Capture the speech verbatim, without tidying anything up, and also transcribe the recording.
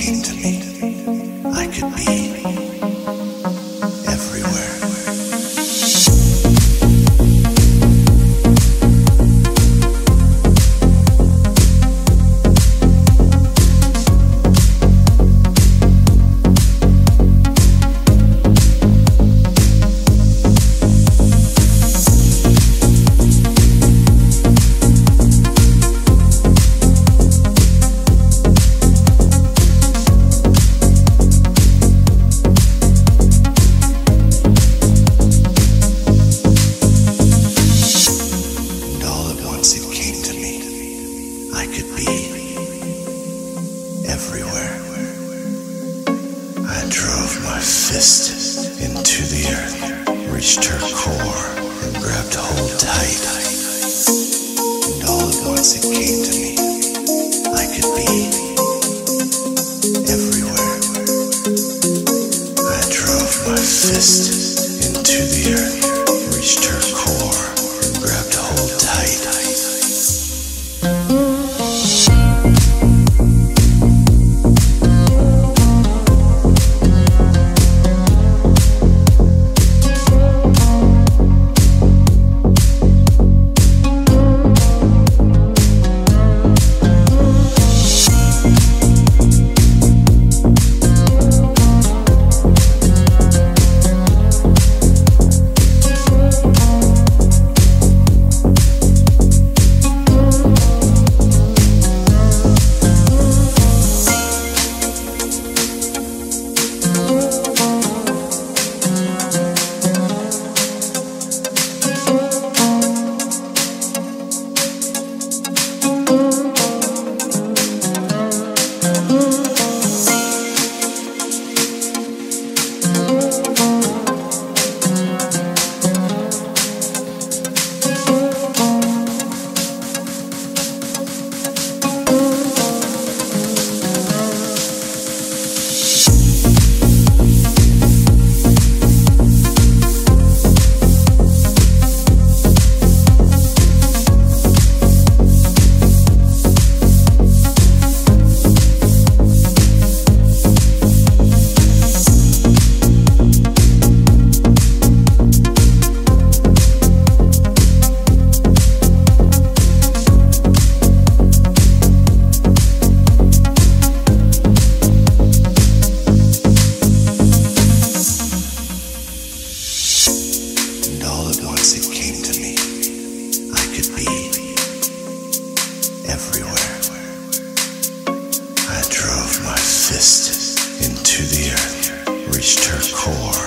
came to me, I could be everywhere. I could be everywhere. I drove my fist into the earth, reached her core, and grabbed hold tight. And all at once it came to me, I could be everywhere. I drove my fist into the earth, reached her core, and grabbed hold tight. It came to me, I could be everywhere. I drove my fist into the earth, reached her core,